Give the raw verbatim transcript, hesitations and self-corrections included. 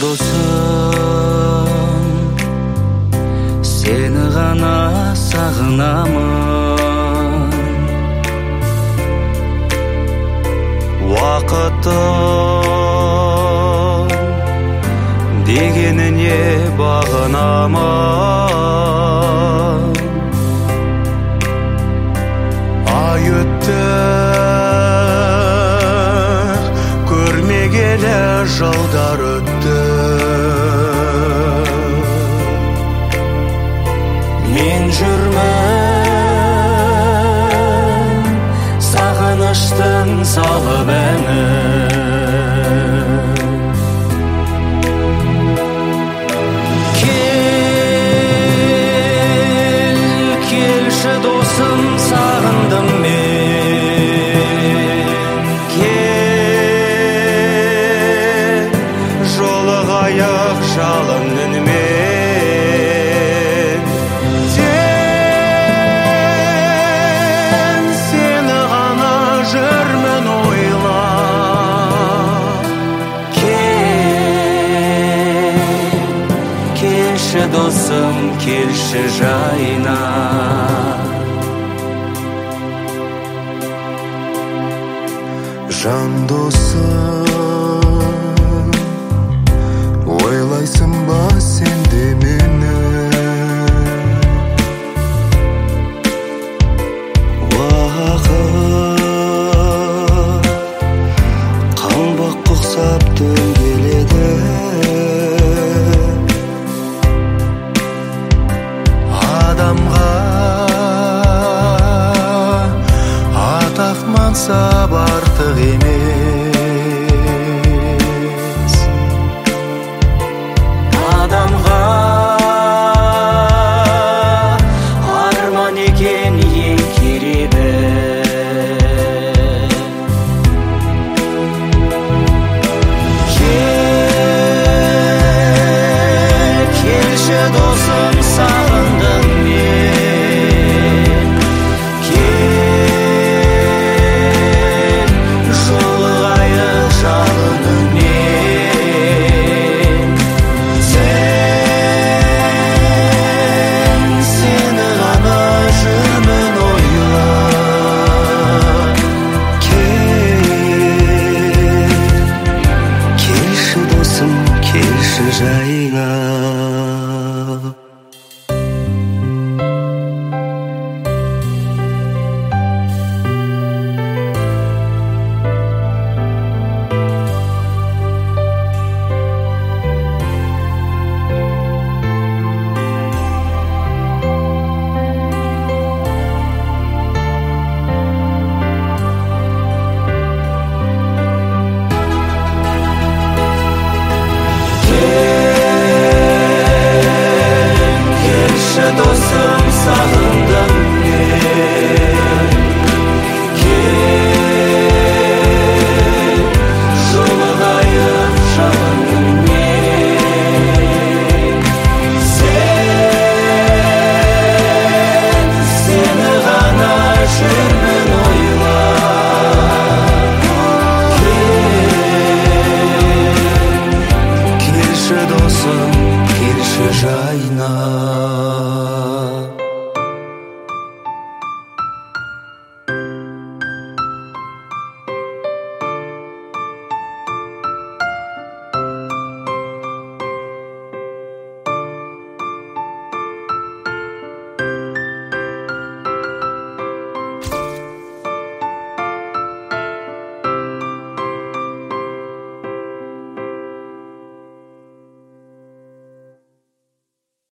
досым, сені ғана сағынамын. Уақыттың дегеніне бағынамын. Ай өтті көрмегелі, жылдар өтті. Мен жүрмін сағыныштың салып әні. Кел, келші досым, сағындым мен. Кел, жолығайық жалын үнімен. Сен, сені ғана жүрмін ойлап. Кел, келші досым, келші жайна. Жан досым, ойлайсың ба сен де мені? Уақыт қаңбақ құсап дөңгеледі. Адамға атақ мансап артық емес. Адамға арман екен ең керегі. Кел, келші досым,